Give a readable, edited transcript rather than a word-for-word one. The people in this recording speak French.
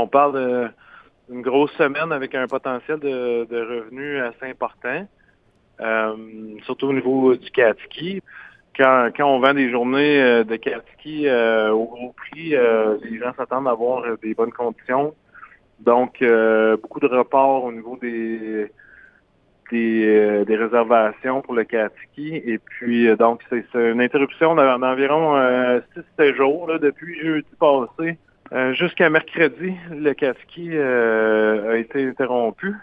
on parle d'une grosse semaine avec un potentiel de revenus assez important, surtout au niveau du cat-ski. Quand on vend des journées de cat-ski au gros prix, les gens s'attendent à avoir des bonnes conditions. Donc, beaucoup de reports au niveau des réservations pour le cat-ski. Et puis, donc, c'est une interruption d'environ 6-7 jours là, depuis jeudi passé. Jusqu'à mercredi, le cat-ski a été interrompu.